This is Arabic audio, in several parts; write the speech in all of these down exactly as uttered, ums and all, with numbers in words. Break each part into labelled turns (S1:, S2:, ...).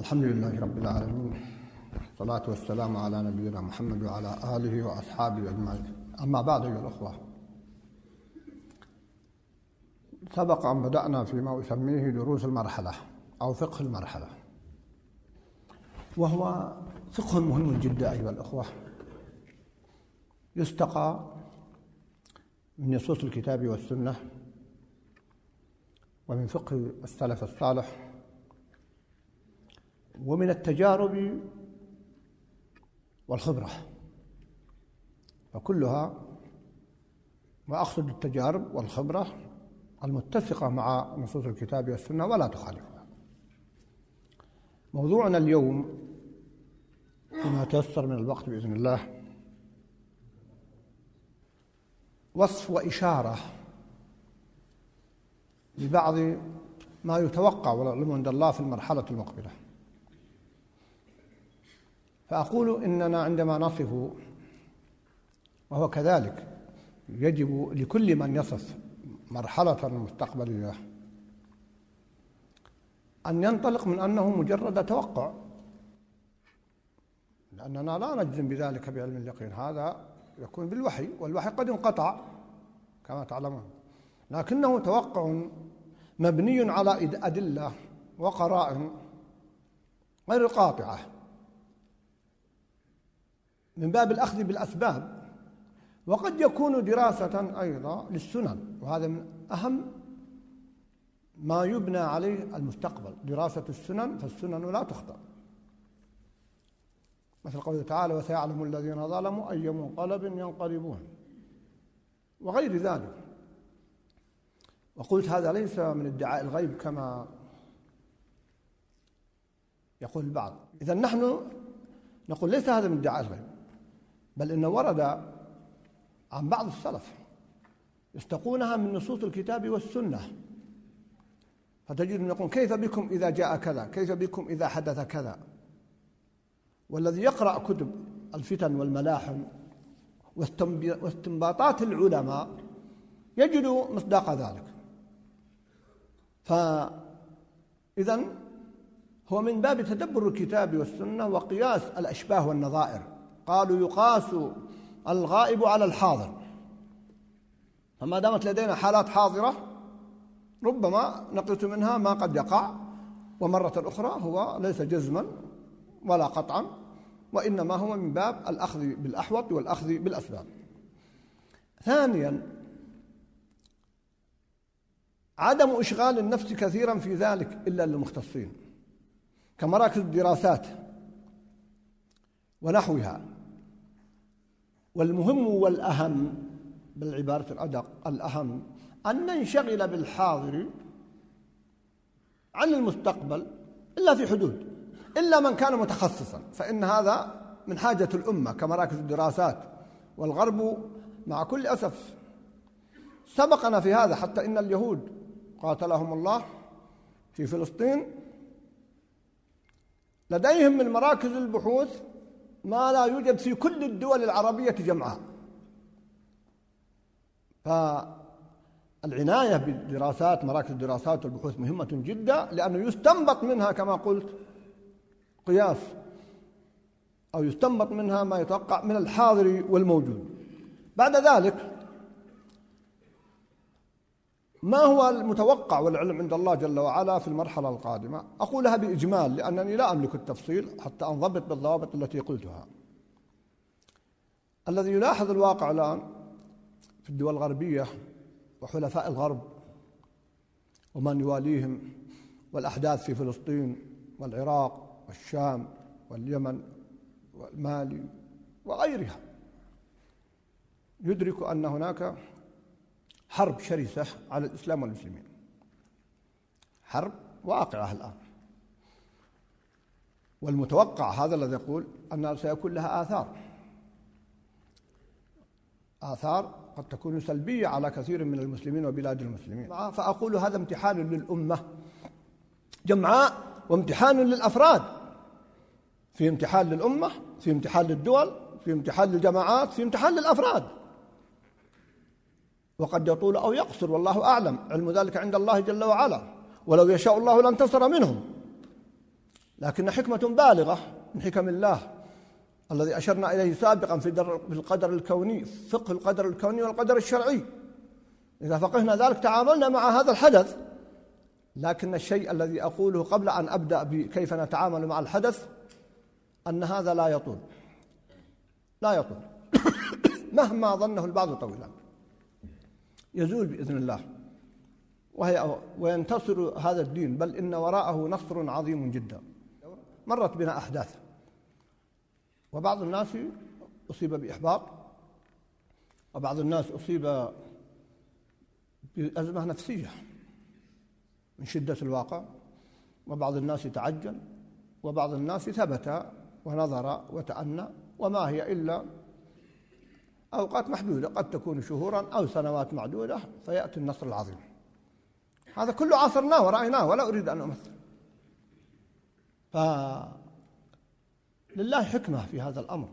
S1: الحمد لله رب العالمين، والصلاة والسلام على نبينا محمد وعلى آله وأصحابه أجمعين. أما بعد أيها الأخوة، سبق أن بدأنا فيما أسميه دروس المرحلة أو فقه المرحلة، وهو فقه مهم جدا أيها الأخوة، يستقى من نصوص الكتاب والسنة ومن فقه السلف الصالح ومن التجارب والخبرة، فكلها، وأقصد التجارب والخبرة المتفقة مع نصوص الكتاب والسنة ولا تخالفها. موضوعنا اليوم فيما تيسر من الوقت بإذن الله وصف وإشارة لبعض ما يتوقع والعلم عند الله في المرحلة المقبلة. فأقول إننا عندما نصف، وهو كذلك يجب لكل من يصف مرحلة مستقبلية أن ينطلق من أنه مجرد توقع، لأننا لا نجزم بذلك بعلم اليقين، هذا يكون بالوحي، والوحي قد انقطع كما تعلمون، لكنه توقع مبني على أدلة وقرائن غير قاطعة من باب الأخذ بالأسباب، وقد يكون دراسة أيضا للسنن، وهذا من أهم ما يبنى عليه المستقبل، دراسة السنن، فالسنن لا تخطئ، مثل قوله تعالى: وسيعلم الذين ظلموا أي منقلب ينقلبون، وغير ذلك. وقلت هذا ليس من ادعاء الغيب كما يقول البعض، إذن نحن نقول ليس هذا من ادعاء الغيب، بل إنه ورد عن بعض السلف يستقونها من نصوص الكتاب والسنة، فتجدون يقول: كيف بكم إذا جاء كذا، كيف بكم إذا حدث كذا. والذي يقرأ كتب الفتن والملاحم واستنباطات العلماء يجد مصداق ذلك. فإذن هو من باب تدبر الكتاب والسنة وقياس الأشباه والنظائر. قالوا: يقاس الغائب على الحاضر، فما دامت لدينا حالات حاضرة ربما نقص منها ما قد يقع، ومرة أخرى هو ليس جزما ولا قطعا، وإنما هو من باب الأخذ بالأحوط والأخذ بالأسباب. ثانيا، عدم إشغال النفس كثيرا في ذلك إلا للمختصين كمراكز الدراسات ونحوها. والمهم والأهم، بالعبارة الأدق الأهم، أن ننشغل بالحاضر عن المستقبل إلا في حدود، إلا من كان متخصصا، فإن هذا من حاجة الأمة كمراكز الدراسات. والغرب مع كل أسف سبقنا في هذا، حتى إن اليهود قاتلهم الله في فلسطين لديهم من مراكز البحوث ما لا يوجد في كل الدول العربية جمعاء. فالعناية بالدراسات، مراكز الدراسات والبحوث مهمة جدا، لأنه يستنبط منها كما قلت قياس، أو يستنبط منها ما يتوقع من الحاضر والموجود. بعد ذلك، ما هو المتوقع والعلم عند الله جل وعلا في المرحلة القادمة؟ أقولها بإجمال لأنني لا أملك التفصيل حتى أنضبط بالضوابط التي قلتها. الذي يلاحظ الواقع الآن في الدول الغربية وحلفاء الغرب ومن يواليهم، والأحداث في فلسطين والعراق والشام واليمن والمالي وغيرها، يدرك أن هناك حرب شرسة على الإسلام والمسلمين، حرب واقعة الآن. والمتوقع هذا الذي يقول أنها سيكون لها آثار آثار قد تكون سلبية على كثير من المسلمين وبلاد المسلمين. فأقول هذا امتحان للأمة جمعاء، وامتحان للأفراد، في امتحان للأمة، في امتحان للدول، في امتحان للجماعات، في امتحان للأفراد، وقد يطول أو يقصر، والله أعلم، علم ذلك عند الله جل وعلا، ولو يشاء الله لانتصر منهم. لكن حكمة بالغة من حكم الله الذي أشرنا إليه سابقا في القدر الكوني، فقه القدر الكوني والقدر الشرعي. إذا فقهنا ذلك تعاملنا مع هذا الحدث. لكن الشيء الذي أقوله قبل أن أبدأ بكيف نتعامل مع الحدث أن هذا لا يطول، لا يطول مهما ظنه البعض طويلا، يزول بإذن الله وهي وينتصر هذا الدين، بل إن وراءه نصر عظيم جدا. مرت بنا أحداث، وبعض الناس أصيب بإحباط، وبعض الناس أصيب بأزمة نفسية من شدة الواقع، وبعض الناس تعجل، وبعض الناس ثبت ونظر وتأنى، وما هي إلا أوقات محدودة، قد تكون شهورا أو سنوات معدودة فيأتي النصر العظيم. هذا كله عاصرناه ورأيناه ولا أريد أن أمثل. فلله حكمة في هذا الأمر.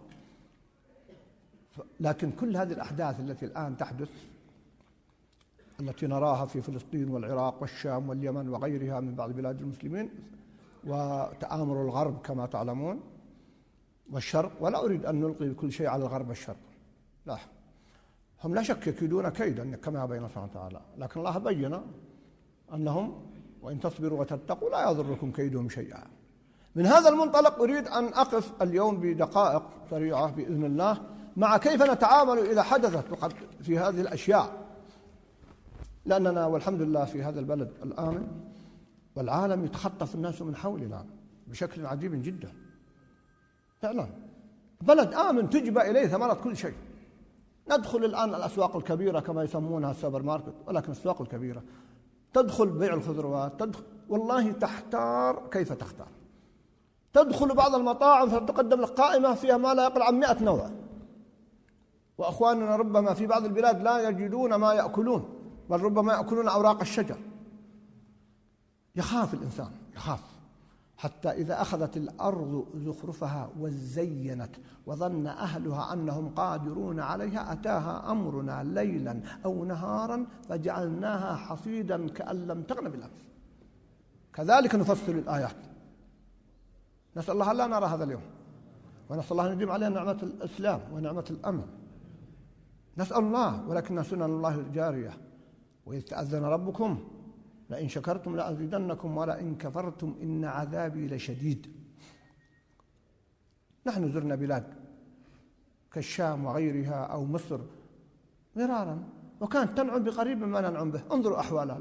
S1: لكن كل هذه الأحداث التي الآن تحدث، التي نراها في فلسطين والعراق والشام واليمن وغيرها من بعض بلاد المسلمين، وتآمر الغرب كما تعلمون والشرق، ولا أريد أن نلقي كل شيء على الغرب والشرق، لا، هم لا شك يكيدون كيدا كما بين سبحانه وتعالى، لكن الله بين أنهم وإن تصبروا وتتقوا لا يضركم كيدهم شيئا. من هذا المنطلق أريد أن أقف اليوم بدقائق سريعة بإذن الله مع كيف نتعامل إذا حدثت في هذه الأشياء، لأننا والحمد لله في هذا البلد الآمن، والعالم يتخطف الناس من حولنا بشكل عجيب جدا فعلا. بلد آمن تجبى إليه ثمرة كل شيء. ندخل الآن الأسواق الكبيرة كما يسمونها السوبر ماركت، ولكن الأسواق الكبيرة تدخل بيع الخضروات، تدخل والله تحتار كيف تختار. تدخل بعض المطاعم فتقدم لك قائمة فيها ما لا يقل عن مئة نوع، وأخواننا ربما في بعض البلاد لا يجدون ما يأكلون، بل ربما يأكلون أوراق الشجر. يخاف الإنسان، يخاف، حتى إذا أخذت الأرض زخرفها وزينت وظن أهلها أنهم قادرون عليها أتاها أمرنا ليلا أو نهارا فجعلناها حصيدا كأن لم تغن بالأمس. كذلك نفصل الآيات. نسأل الله لا نرى هذا اليوم، ونسأل الله أن يديم علينا نعمة الإسلام ونعمة الأمن. نسأل الله، ولكن سنن الله الجارية. وإذ تأذن ربكم لئن شكرتم لأزيدنكم ولئن كفرتم إن عذابي لشديد. نحن زرنا بلاد كالشام وغيرها أو مصر مرارا، وكانت تنعم بقريب مما ننعم به. انظروا أحوالها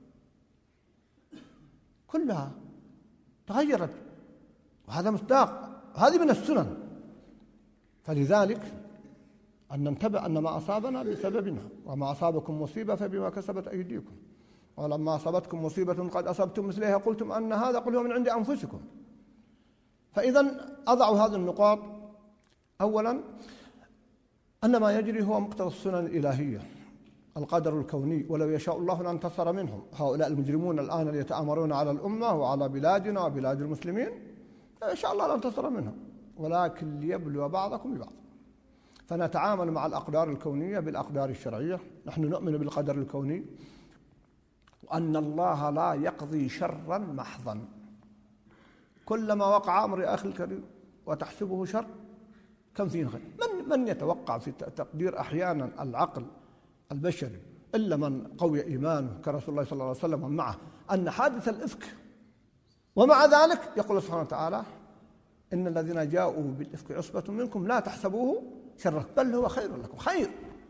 S1: كلها تغيرت، وهذا مصداق، هذه من السنن. فلذلك أن ننتبه أن ما أصابنا بسببنا، وما أصابكم مصيبة فبما كسبت أيديكم، ولما أصابتكم مصيبة قد أصبتم مثلها قلتم أن هذا قل هو من عند أنفسكم. فإذا أضع هذه النقاط. أولا أن ما يجري هو مقتضى السنن الإلهية، القدر الكوني، ولو يشاء الله لانتصر منهم. هؤلاء المجرمون الآن اللي يتآمرون على الأمة وعلى بلادنا وبلاد المسلمين إن شاء الله لانتصر منهم، ولكن ليبلو بعضكم ببعض. فنتعامل مع الأقدار الكونية بالأقدار الشرعية. نحن نؤمن بالقدر الكوني، وأن الله لا يقضي شرا محضا. كلما وقع أمر يا أخي الكريم وتحسبه شر كم فيه خير. من من يتوقع في تقدير أحيانا العقل البشري إلا من قوي إيمانه كرسول الله صلى الله عليه وسلم معه أن حادث الإفك، ومع ذلك يقول سبحانه وتعالى إن الذين جاءوا بالإفك عصبة منكم لا تحسبوه شرا بل هو خير لكم. خير.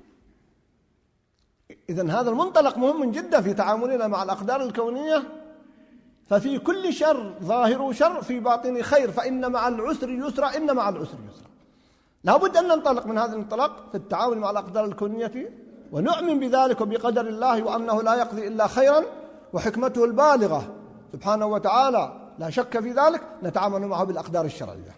S1: إذن هذا المنطلق مهم جدا في تعاملنا مع الأقدار الكونية. ففي كل شر ظاهر شر في باطن خير، فإن مع العسر يسرا إن مع العسر يسرا. لابد أن ننطلق من هذا الانطلاق في التعامل مع الأقدار الكونية، ونؤمن بذلك وبقدر الله، وأنه لا يقضي إلا خيرا، وحكمته البالغة سبحانه وتعالى لا شك في ذلك. نتعامل معه بالأقدار الشرعية.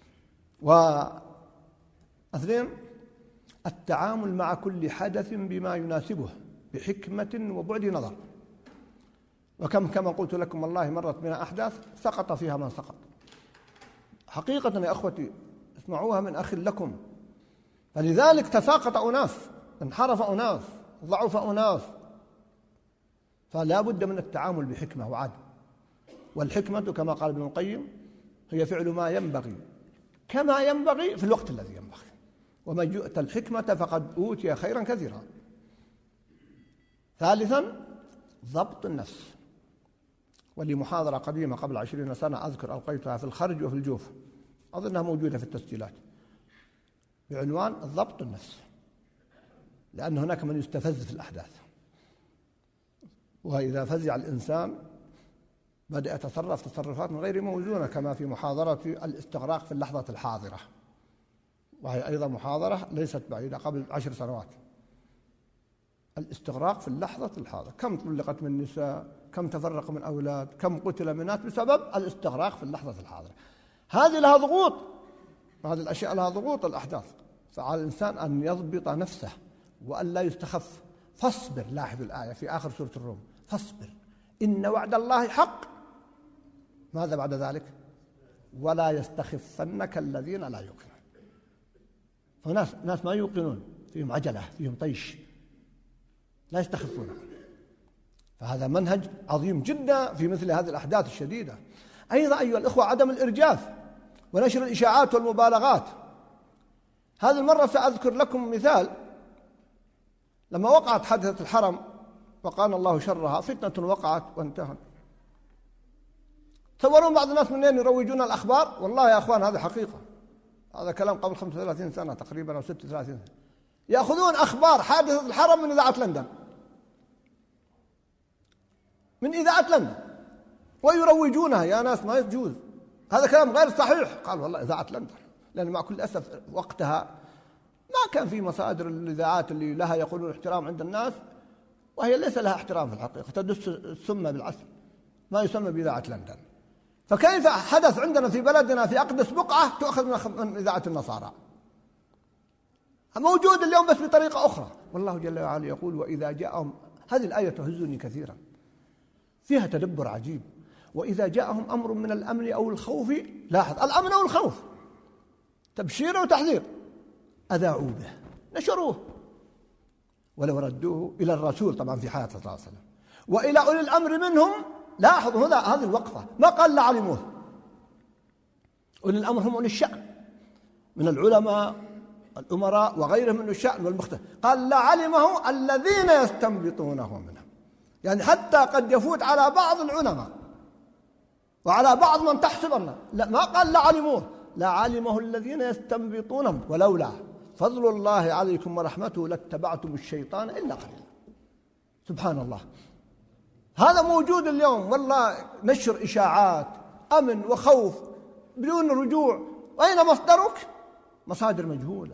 S1: واثنين التعامل مع كل حدث بما يناسبه بحكمة وبعد نظر. وكم كما قلت لكم والله مرت بنا أحداث سقط فيها من سقط حقيقة يا أخوتي، اسمعوها من أخ لكم. فلذلك تساقط أناس، انحرف أناس، ضعف أناس. فلا بد من التعامل بحكمة وعدل. والحكمة كما قال ابن القيم هي فعل ما ينبغي كما ينبغي في الوقت الذي ينبغي. ومن يؤت الحكمة فقد أوتي خيرا كثيرا. ثالثا ضبط النفس. ولي محاضرة قديمة قبل عشرين سنة أذكر ألقيتها في الخرج وفي الجوف، أظنها موجودة في التسجيلات، بعنوان ضبط النفس، لأن هناك من يستفز في الأحداث، وإذا فزع الإنسان بدأ يتصرف تصرفات غير موزونة، كما في محاضرة الاستغراق في اللحظة الحاضرة، وهي أيضا محاضرة ليست بعيدة قبل عشر سنوات. الاستغراق في اللحظة الحاضرة، كم طلقت من نساء، كم تفرق من أولاد، كم قتل من ناس بسبب الاستغراق في اللحظة الحاضرة. هذه لها ضغوط، هذه الأشياء لها ضغوط الأحداث، فعلى الإنسان أن يضبط نفسه وأن لا يستخف. فاصبر، لاحظوا الآية في آخر سورة الروم، فاصبر إن وعد الله حق. ماذا بعد ذلك؟ ولا يستخفنك الذين لا يوقنون. فناس ناس ما يوقنون، فيهم عجلة، فيهم طيش، لا يستخفون. فهذا منهج عظيم جدا في مثل هذه الأحداث الشديدة. أيضا أيها الأخوة عدم الإرجاف ونشر الإشاعات والمبالغات. هذه المرة سأذكر لكم مثال. لما وقعت حادثة الحرم وقانا الله شرها، فتنة وقعت وانتهت، تصورون بعض الناس منين يروجون الأخبار؟ والله يا أخوان هذا حقيقة، هذا كلام قبل خمسة وثلاثين سنة تقريبا أو ستة وثلاثين سنة. يأخذون أخبار حادثة الحرم من إذاعة لندن، من إذاعة لندن، ويروجونها. يا ناس ما يجوز، هذا كلام غير صحيح. قال والله إذاعة لندن، لأن مع كل أسف وقتها ما كان في مصادر الإذاعات اللي لها يقولون احترام عند الناس، وهي ليس لها احترام في الحقيقة، تدس السم بالعسل، ما يسمى بإذاعة لندن. فكيف حدث عندنا في بلدنا في أقدس بقعة تؤخذ من إذاعة النصارى؟ موجود اليوم بس بطريقة أخرى. والله جل وعلا يقول وإذا جاءهم، هذه الآية تهزني كثيرا، فيها تدبر عجيب. وإذا جاءهم أمر من الأمن أو الخوف، لاحظ الأمن أو الخوف، تبشير وتحذير، أذاعوا به، نشروه، ولو ردوه إلى الرسول، طبعا في حياة صلى الله عليه وسلم، وإلى أولي الأمر منهم. لاحظوا هنا هذه الوقفة، ما قال لعلموه. أولي الأمر هم أولي الشأن من العلماء الأمراء وغيرهم من الشأن والمختلف، قال لعلمه الذين يستنبطونه منهم، يعني حتى قد يفوت على بعض العلماء وعلى بعض من تحسبنا، لا ما قال لعلموه، لعلمه الذين يستنبطونه، ولولا فضل الله عليكم ورحمته لاتبعتم الشيطان إلا قليلا. سبحان الله، هذا موجود اليوم. والله نشر إشاعات أمن وخوف بدون رجوع، وأين مصدرك؟ مصادر مجهولة.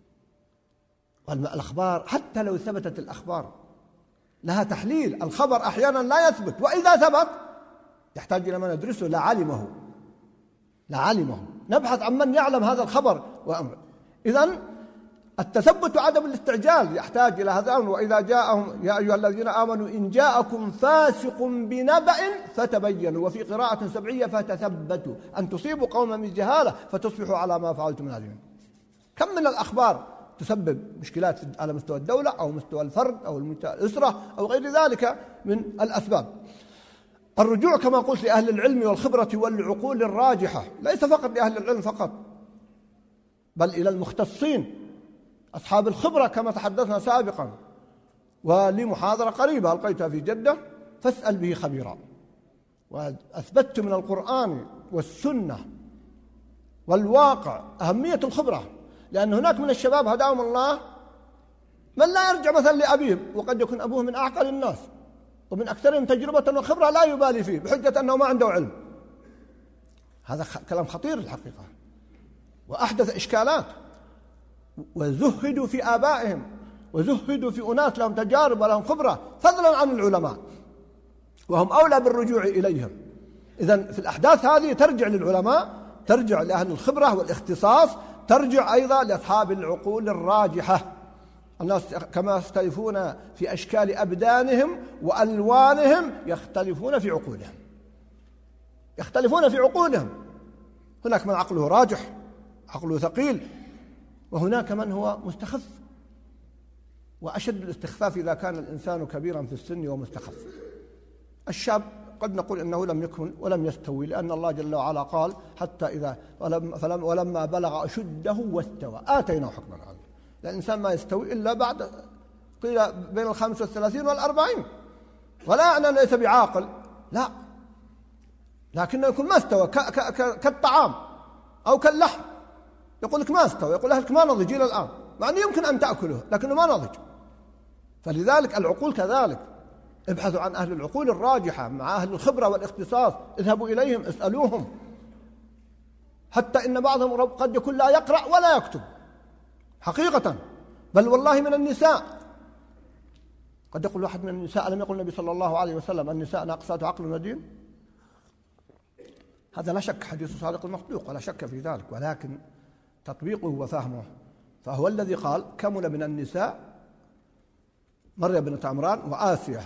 S1: والأخبار حتى لو ثبتت الأخبار لها تحليل، الخبر أحيانا لا يثبت، وإذا ثبت يحتاج إلى من ندرسه لعلمه، لعلمه نبحث عن من يعلم هذا الخبر وأمر. إذن التثبت وعدم الاستعجال يحتاج إلى هذا الأمر. وإذا جاءهم يا أيها الذين آمنوا إن جاءكم فاسق بنبأ فتبينوا، وفي قراءة سبعية فتثبتوا أن تصيبوا قوما بجهالة فتصبحوا على ما فعلتم نادمين. كم من الأخبار تسبب مشكلات على مستوى الدولة أو مستوى الفرد أو الأسرة أو غير ذلك من الأسباب. الرجوع كما قلت لأهل العلم والخبرة والعقول الراجحة، ليس فقط لأهل العلم فقط، بل إلى المختصين أصحاب الخبرة كما تحدثنا سابقا. ولي محاضرة قريبة ألقيتها في جدة، فاسأل به خبيرا، وأثبتت من القرآن والسنة والواقع أهمية الخبرة، لأن هناك من الشباب هداهم الله من لا يرجع مثلا لأبيه، وقد يكون أبوه من أعقل الناس ومن أكثرهم تجربة وخبرة، لا يبالي فيه بحجة أنه ما عنده علم. هذا كلام خطير الحقيقة، وأحدث إشكالات. وزهدوا في آبائهم، وزهدوا في أناس لهم تجارب ولهم خبرة فضلا عن العلماء، وهم أولى بالرجوع إليهم. إذن في الأحداث هذه ترجع للعلماء، ترجع لأهل الخبرة والاختصاص، ترجع أيضا لأصحاب العقول الراجحة. الناس كما يختلفون في أشكال أبدانهم وألوانهم يختلفون في عقولهم، يختلفون في عقولهم. هناك من عقله راجح، عقله ثقيل، وهناك من هو مستخف، وأشد الاستخفاف إذا كان الإنسان كبيرا في السن ومستخف. الشاب قد نقول إنه لم يكمل ولم يستوي، لأن الله جل وعلا قال حتى إذا ولم فلم ولما بلغ أشده واستوى آتيناه حكما عنه. الإنسان ما يستوي إلا بعد قيل بين الخامس والثلاثين والأربعين، ولا يعني أنه ليس بعاقل، لا، لكنه يكون ما استوى كالطعام أو كاللحم، يقول لك ما استوى، يقول أهلك ما نضج إلى الآن، مع أنه يمكن أن تأكله لكنه ما نضج. فلذلك العقول كذلك، ابحثوا عن أهل العقول الراجحة مع أهل الخبرة والاختصاص، اذهبوا إليهم اسألوهم، حتى إن بعضهم قد يكون لا يقرأ ولا يكتب حقيقة، بل والله من النساء قد يقول واحد من النساء: ألم يقل النبي صلى الله عليه وسلم النساء ناقصات عقل ودين؟ هذا لا شك حديث صادق المصدوق ولا شك في ذلك، ولكن تطبيقه وفهمه، فهو الذي قال كمل من النساء مريم بنت عمران وآسيا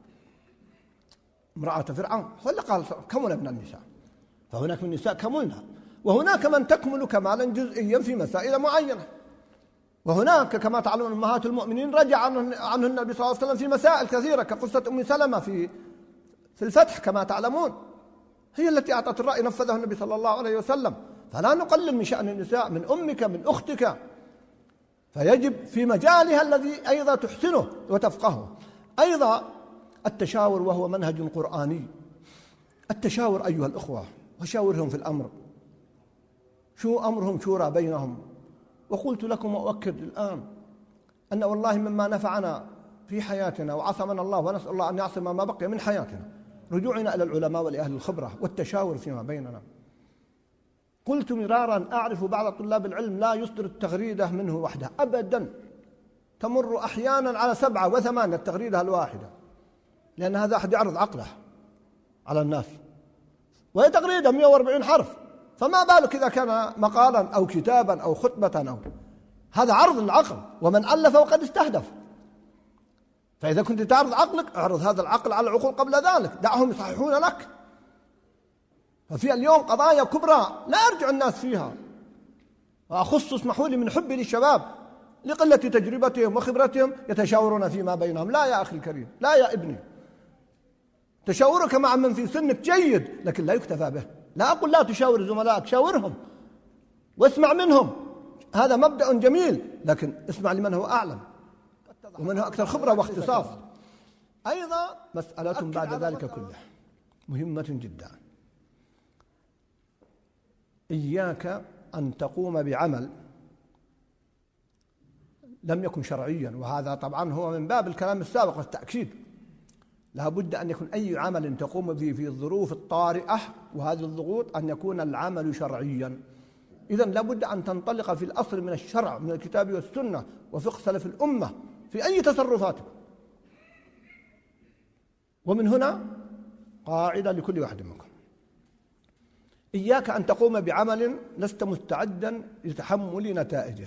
S1: امرأة فرعون، هو اللي قال كمل من النساء، فهناك من النساء كملنا، وهناك من تكمل كمالا جزئيا في مسائل معينة، وهناك كما تعلمون أمهات المؤمنين رجع عنه النبي صلى الله عليه وسلم في مسائل كثيرة كقصة أم سلمة في في الفتح كما تعلمون، هي التي أعطت الرأي نفذه النبي صلى الله عليه وسلم. فلا نقلل من شأن النساء، من أمك من أختك، فيجب في مجالها الذي أيضا تحسنه وتفقهه. أيضا التشاور وهو منهج قرآني، التشاور أيها الأخوة، وشاورهم في الأمر، شو أمرهم شورى بينهم. وقلت لكم وأؤكد الآن أن والله مما نفعنا في حياتنا وعصمنا الله، ونسأل الله أن يعصم ما بقي من حياتنا، رجوعنا إلى العلماء ولأهل الخبرة والتشاور فيما بيننا. قلت مرارا أعرف بعض طلاب العلم لا يصدر التغريدة منه وحده أبدا، تمر أحيانا على سبعة وثمانية التغريدة الواحدة، لأن هذا أحد يعرض عقله على الناس، وهي تغريدة مئة وأربعين حرف، فما بالك إذا كان مقالا أو كتابا أو خطبة أو هذا عرض العقل، ومن ألف وقد استهدف. فإذا كنت تعرض عقلك اعرض هذا العقل على العقول قبل ذلك، دعهم يصححون لك. ففي اليوم قضايا كبرى لا يرجع الناس فيها، وأخص اسمحوا لي من حبي للشباب لقلة تجربتهم وخبرتهم يتشاورون فيما بينهم. لا يا أخي الكريم، لا يا ابني، تشاورك مع من في سنك جيد لكن لا يكتفى به. لا أقول لا تشاور زملائك، شاورهم واسمع منهم، هذا مبدأ جميل، لكن اسمع لمن هو أعلم ومن هو أكثر خبرة واختصاص. أيضا مسألة بعد ذلك كله مهمة جدا، إياك أن تقوم بعمل لم يكن شرعيا، وهذا طبعا هو من باب الكلام السابق والتأكيد. لا بد أن يكون أي عمل تقوم به في الظروف الطارئة وهذه الضغوط أن يكون العمل شرعيا. إذن لا بد أن تنطلق في الأصل من الشرع، من الكتاب والسنة وفقه سلف الأمة في أي تصرفاتك. ومن هنا قاعدة لكل واحد منكم: إياك أن تقوم بعمل لست مستعدا لتحمل نتائجه.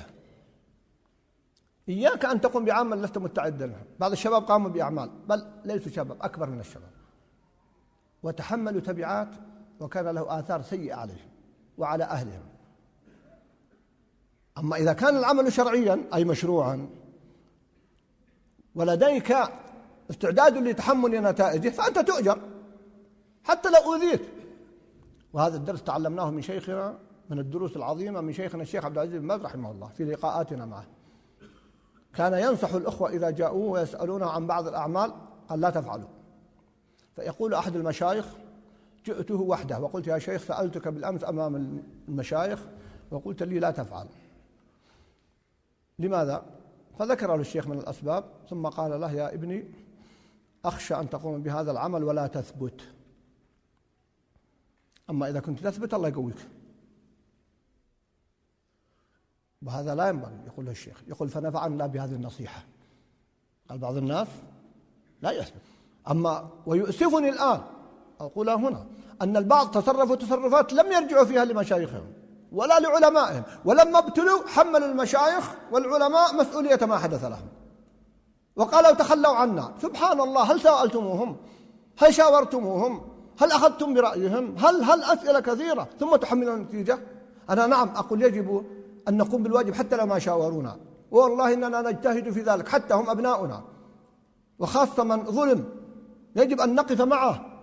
S1: إياك أن تقوم بعمل لست مستعدا له. بعض الشباب قاموا بأعمال، بل ليسوا شباب، أكبر من الشباب، وتحملوا تبعات وكان له آثار سيئة عليهم وعلى أهلهم. أما إذا كان العمل شرعيا أي مشروعا ولديك استعداد لتحمل نتائجه فأنت تؤجر حتى لو أوذيت. وهذا الدرس تعلمناه من شيخنا، من الدروس العظيمة من شيخنا الشيخ عبد العزيز بن باز رحمه الله في لقاءاتنا معه. كان ينصح الأخوة إذا جاءوه ويسألونه عن بعض الأعمال قال لا تفعلوا. فيقول أحد المشايخ: جئته وحده وقلت يا شيخ سألتك بالأمس أمام المشايخ وقلت لي لا تفعل، لماذا؟ فذكر له الشيخ من الأسباب، ثم قال له: يا ابني أخشى أن تقوم بهذا العمل ولا تثبت، أما إذا كنت تثبت الله يقويك. وهذا لا ينبغي، يقول له الشيخ، يقول فنفعنا الله بهذه النصيحة. قال بعض الناس لا يثبت. أما ويؤسفني الآن أقول هنا أن البعض تصرفوا تصرفات لم يرجعوا فيها لمشايخهم ولا لعلمائهم، ولما ابتلوا حملوا المشايخ والعلماء مسؤولية ما حدث لهم وقالوا تخلوا عنا. سبحان الله، هل سألتموهم؟ هل شاورتموهم؟ هل أخذتم برأيهم؟ هل هل أسئلة كثيرة ثم تحملون النتيجة؟ أنا نعم أقول يجب أن نقوم بالواجب حتى لو ما شاورونا، والله إننا نجتهد في ذلك حتى هم أبناؤنا، وخاصة من ظلم يجب أن نقف معه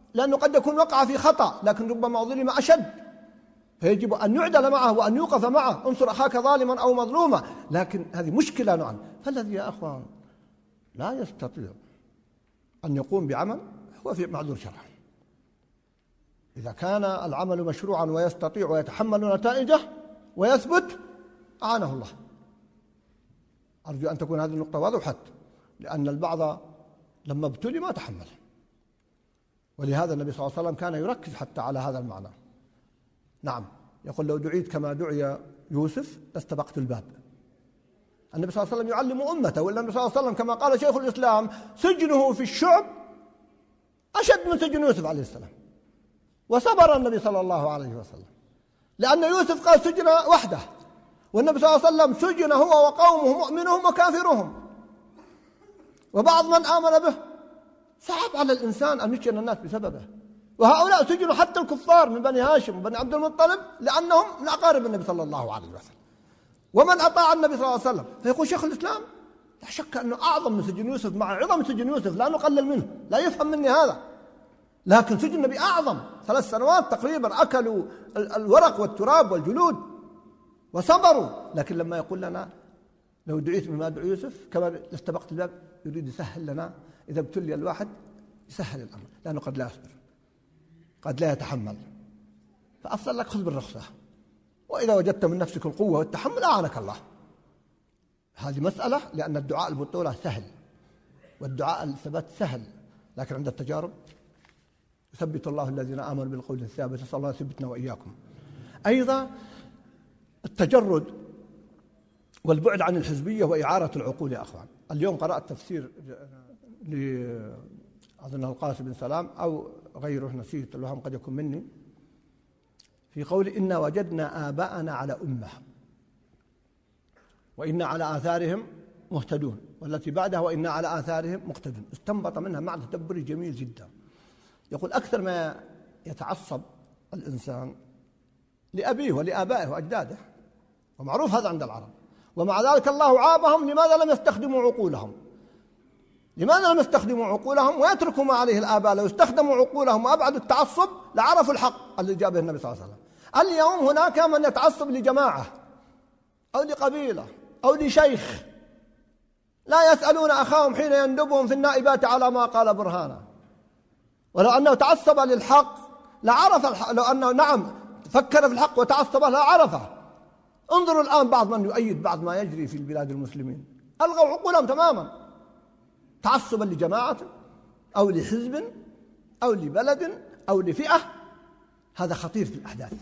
S1: لأنه قد يكون وقع في خطأ لكن ربما ظلم أشد، فيجب أن يعدل معه وأن يوقف معه، انصر أخاك ظالما أو مظلوما. لكن هذه مشكلة نوعا. فالذي يا أخوان لا يستطيع أن يقوم بعمل هو في معذور شرعا. إذا كان العمل مشروعا ويستطيع ويتحمل نتائجه ويثبت أعانه الله. أرجو أن تكون هذه النقطة وضحت، لأن البعض لما ابتلي ما تحمل، ولهذا النبي صلى الله عليه وسلم كان يركز حتى على هذا المعنى. نعم، يقول لو دعيت كما دعي يوسف لاستبقت الباب. النبي صلى الله عليه وسلم يعلم أمته، والنبي صلى الله عليه وسلم كما قال شيخ الإسلام سجنه في الشعب أشد من سجن يوسف عليه السلام، وصبر النبي صلى الله عليه وسلم، لأن يوسف قال سجن وحده، والنبي صلى الله عليه وسلم سجن هو وقومه مؤمنهم وكافرهم، وبعض من آمن به. صعب على الإنسان أن يسجن الناس بسببه، وهؤلاء سجنوا حتى الكفار من بني هاشم وبني عبد المطلب لأنهم من أقارب النبي صلى الله عليه وسلم ومن أطاع النبي صلى الله عليه وسلم. فيقول شيخ الإسلام لا شك أنه أعظم من سجن يوسف، مع عظم سجن يوسف لا نقلل منه، لا يفهم مني هذا، لكن سجن النبي أعظم. ثلاث سنوات تقريبا أكلوا الورق والتراب والجلود وصبروا. لكن لما يقول لنا لو دعيت بما دعي يوسف كما لاستبقت الباب، يريد يسهل لنا. إذا ابتلي الواحد يسهل الأمر، لأنه قد لا يصبر، قد لا يتحمل، فأفضل لك خذ بالرخصة، وإذا وجدت من نفسك القوة والتحمل أعانك الله. هذه مسألة، لأن الدعاء البطولة سهل والدعاء الثبات سهل، لكن عند التجارب يثبت الله الذين آمنوا بالقول الثابت. نسأل الله يثبتنا وإياكم. أيضا التجرد والبعد عن الحزبية وإعارة العقول. يا أخوان، اليوم قرأت تفسير أظن القاسم بن سلام أو غيره، نسيت، الوهم قد يكون مني، في قول إنا وجدنا آباءنا على أمة وإنا على آثارهم مهتدون، والتي بعدها وإنا على آثارهم مقتدون. استنبط منها معنى تدبري جميل جدا. يقول أكثر ما يتعصب الإنسان لأبيه ولآبائه وأجداده، ومعروف هذا عند العرب، ومع ذلك الله عابهم لماذا لم يستخدموا عقولهم. لماذا لم يستخدموا عقولهم ويتركوا ما عليه الآباء؟ لو استخدموا عقولهم وأبعدوا التعصب لعرفوا الحق الذي جاء به النبي صلى الله عليه وسلم. اليوم هناك من يتعصب لجماعة أو لقبيلة أو لشيخ، لا يسألون أخاهم حين يندبهم في النائبات على ما قال برهانا. ولو أنه تعصب للحق لعرف الحق، لو أنه نعم فكر في الحق وتعصب لا عرفه. انظروا الآن بعض من يؤيد بعض ما يجري في البلاد المسلمين، ألغوا عقولهم تماما تعصبا لجماعة أو لحزب أو لبلد أو لفئة. هذا خطير في الأحداث.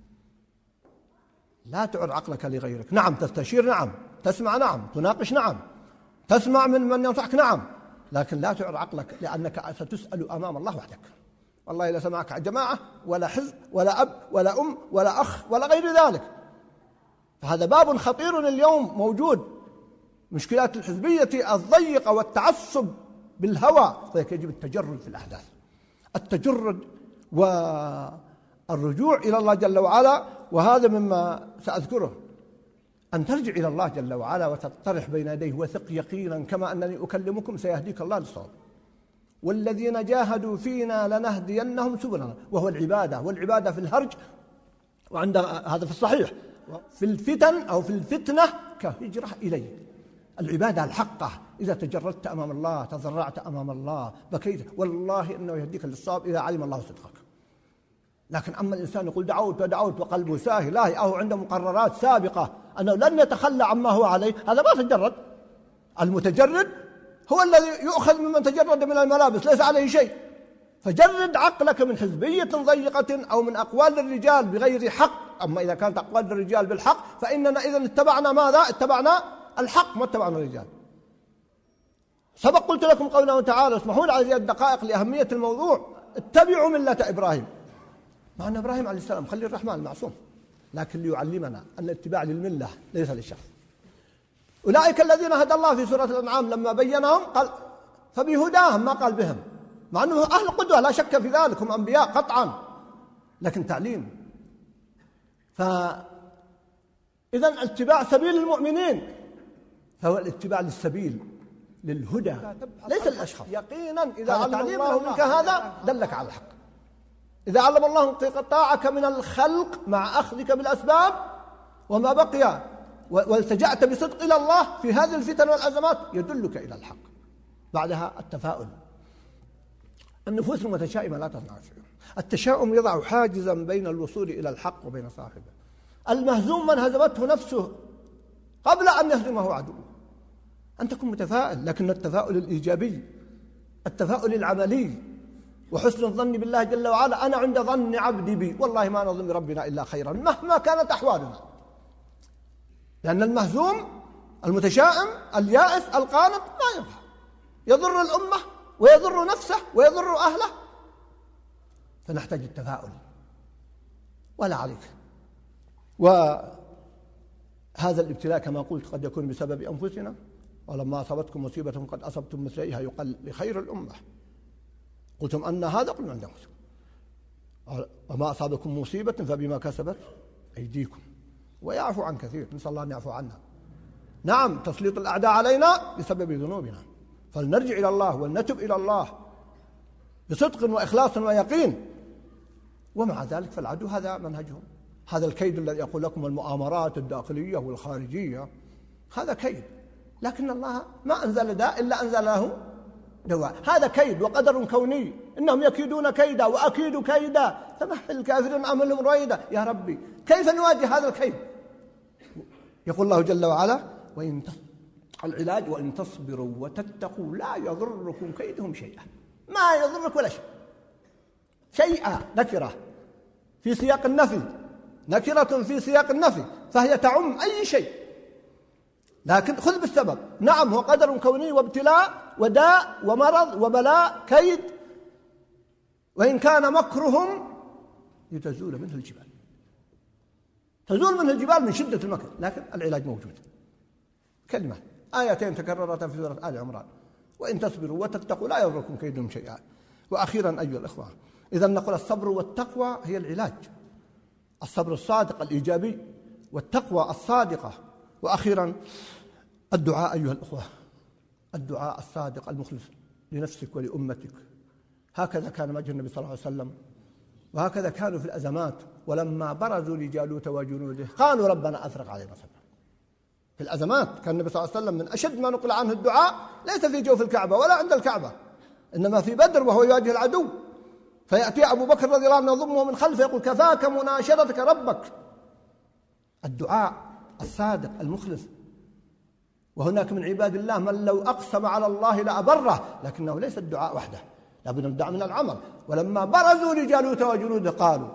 S1: لا تعر عقلك لغيرك. نعم تستشير، نعم تسمع، نعم تناقش، نعم تسمع من من ينصحك، نعم، لكن لا تعر عقلك، لأنك ستسأل أمام الله وحدك. والله لا سمعك جماعة ولا حزب ولا أب ولا أم ولا أخ ولا غير ذلك. فهذا باب خطير اليوم موجود، مشكلات الحزبية الضيقة والتعصب بالهوى. فيجب التجرد في الأحداث، التجرد والرجوع إلى الله جل وعلا. وهذا مما سأذكره، أن ترجع إلى الله جل وعلا وتطرح بين يديه وثق يقينا كما أنني أكلمكم سيهديك الله للصواب. والذين جاهدوا فينا لنهدينهم سبلنا، وهو العبادة، والعبادة في الهرج، وعند هذا في الصحيح، في الفتن أو في الفتنة كهجرة إليه. العبادة الحقة، إذا تجردت أمام الله، تضرعت أمام الله، بكيت، والله إنه يهديك للصواب إذا علم الله صدقك. لكن أما الإنسان يقول دعوت ودعوت وقلبه ساهي لاهي، أو عنده مقررات سابقة أنه لن يتخلى عما هو عليه، هذا ما تجرد. المتجرد هو الذي يؤخذ ممن تجرد من الملابس ليس عليه شيء. فجرد عقلك من حزبية ضيقة أو من أقوال الرجال بغير حق. أما إذا كانت أقوال الرجال بالحق فإننا إذن اتبعنا ماذا؟ اتبعنا الحق، ما اتبعنا الرجال. سبق قلت لكم قوله تعالى، اسمحوا لي على هذه الدقائق لأهمية الموضوع، اتبعوا ملة إبراهيم. مع أن إبراهيم عليه السلام خلي الرحمن المعصوم، لكن ليعلمنا أن الاتباع للملة ليس للشخص. أولئك الذين هدى الله في سورة الأنعام لما بينهم قال فبهداهم، ما قال بهم، مع أنه أهل قدوة لا شك في ذلك، هم أنبياء قطعا، لكن تعليم. فإذا اتباع سبيل المؤمنين فهو الاتباع للسبيل للهدى ليس للأشخاص. يقينا إذا علم الله منك هذا دلك على الحق. إذا علم الله انقطاعك من الخلق مع أخذك بالأسباب وما بقي والتجأت بصدق إلى الله في هذه الفتن والأزمات يدلك إلى الحق. بعدها التفاؤل. النفوس المتشائمة لا تصنع شيئا. التشاؤم يضع حاجزا بين الوصول إلى الحق وبين صاحبه. المهزوم من هزمته نفسه قبل أن يهزمه عدوه. أن تكون متفائل، لكن التفاؤل الإيجابي، التفاؤل العملي، وحسن الظن بالله جل وعلا. أنا عند ظن عبدي بي، والله ما نظن بربنا إلا خيرا مهما كانت أحوالنا. لأن المهزوم المتشائم اليائس القانط ما ينفع، يضر الأمة ويضر نفسه ويضر أهله. فنحتاج التفاؤل ولا عليك. وهذا الابتلاء كما قلت قد يكون بسبب أنفسنا، ولما أصابتكم مصيبة قد أصبتم مثليها يقال لخير الأمة قلتم أن هذا قلنا عند أنفسكم وما أصابكم مصيبة فبما كسبت أيديكم ويعفو عن كثير، نسأل الله أن يعفو عنا. نعم تسليط الأعداء علينا بسبب ذنوبنا، فلنرجع إلى الله ولنتب إلى الله بصدق وإخلاص ويقين. ومع ذلك فالعدو هذا منهجهم، هذا الكيد الذي يقول لكم المؤامرات الداخلية والخارجية، هذا كيد، لكن الله ما أنزل داء إلا أنزل له دواء. هذا كيد وقدر كوني، إنهم يكيدون كيدا وأكيد كيدا فمهل الكافرين أملهم رويدا. يا ربي كيف نواجه هذا الكيد؟ يقول الله جل وعلا وإن العلاج وإن تصبروا وتتقوا لا يضركم كيدهم شيئا. ما يضرك ولا شيء، شيئا نكرة في سياق النفي، نكرة في سياق النفي فهي تعم أي شيء، لكن خذ بالسبب. نعم هو قدر كوني وابتلاء وداء ومرض وبلاء كيد، وإن كان مكرهم لتزول منه الجبال، تزول منه الجبال من شدة المكر، لكن العلاج موجود. كلمة آيتين تكررتا في سورة آل عمران وإن تصبروا وتتقوا لا يضركم كيدهم شيئا. وأخيرا أيها الإخوة، إذا نقول الصبر والتقوى هي العلاج، الصبر الصادق الإيجابي والتقوى الصادقة. وأخيرا الدعاء أيها الأخوة، الدعاء الصادق المخلص لنفسك ولأمتك. هكذا كان وجه النبي صلى الله عليه وسلم، وهكذا كانوا في الأزمات. ولما برزوا لجالوت وجنوده قالوا ربنا أفرغ علينا صبرا. في الأزمات كان النبي صلى الله عليه وسلم من أشد ما نقل عنه الدعاء ليس في جوف الكعبة ولا عند الكعبة، إنما في بدر وهو يواجه العدو، فيأتي أبو بكر رضي الله عنه يضمه من خلفه يقول كفاك مناشدتك ربك. الدعاء الصادق المخلص. وهناك من عباد الله من لو أقسم على الله لأبره، لكنه ليس الدعاء وحده، لابد من الدعاء من العمل. ولما برزوا لجالوت وجنوده قالوا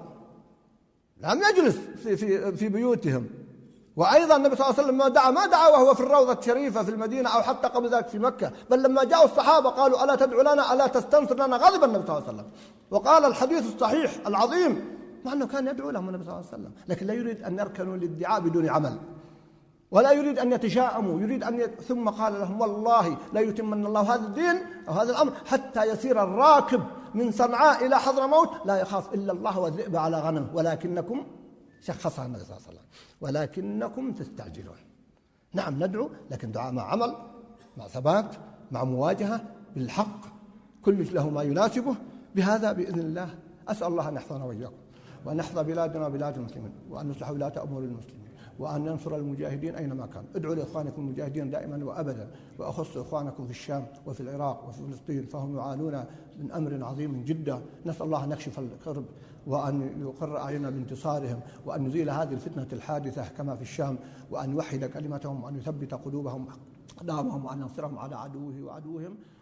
S1: لم يجلس في, في, في بيوتهم. وأيضا النبي صلى الله عليه وسلم ما دعا ما دعا وهو في الروضة الشريفة في المدينة أو حتى قبل ذلك في مكة، بل لما جاءوا الصحابة قالوا ألا تدعو لنا ألا تستنصر لنا، غضب النبي صلى الله عليه وسلم وقال الحديث الصحيح العظيم، مع أنه كان يدعو لهم النبي صلى الله عليه وسلم، لكن لا يريد أن يركنوا للدعاء بدون عمل، ولا يريد أن يتشاءموا، يريد أن ي... ثم قال لهم والله لا يتمن الله هذا الدين أو هذا الأمر حتى يسير الراكب من صنعاء إلى حضرموت لا يخاف إلا الله والذئب على غنم ولكنكم، شخصها النبي صلى الله عليه وسلم، ولكنكم تستعجلون. نعم ندعو، لكن دعاء مع عمل، مع ثبات، مع مواجهة بالحق، كل له ما يناسبه. بهذا بإذن الله أسأل الله أن يحفظنا وإياكم، وأن يحفظ بلادنا وبلاد المسلمين، وأن يصلح ولاة أمور المسلمين، وأن ينصر المجاهدين أينما كان. ادعوا لإخوانكم المجاهدين دائما وأبدا، وأخص إخوانكم في الشام وفي العراق وفي فلسطين، فهم يعانون من أمر عظيم جدا. نسأل الله أن يكشف الكرب وأن يقر أعيننا بانتصارهم، وأن يزيل هذه الفتنة الحادثة كما في الشام، وأن يوحد كلمتهم، وأن يثبت قلوبهم أقدامهم، وأن ينصرهم على عدوه وعدوهم.